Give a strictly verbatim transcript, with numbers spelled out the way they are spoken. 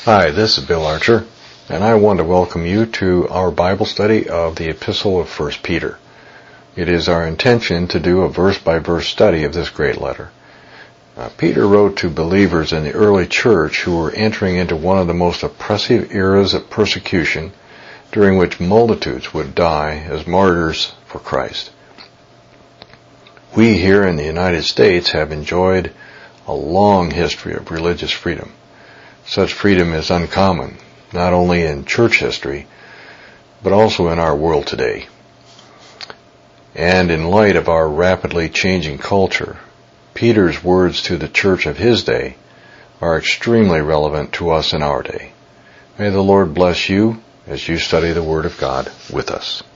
Hi, this is Bill Archer, and I want to welcome you to our Bible study of the Epistle of First Peter. It is our intention to do a verse-by-verse study of this great letter. Uh, Peter wrote to believers in the early church who were entering into one of the most oppressive eras of persecution, during which multitudes would die as martyrs for Christ. We here in the United States have enjoyed a long history of religious freedom. Such freedom is uncommon, not only in church history, but also in our world today. And in light of our rapidly changing culture, Peter's words to the church of his day are extremely relevant to us in our day. May the Lord bless you as you study the Word of God with us.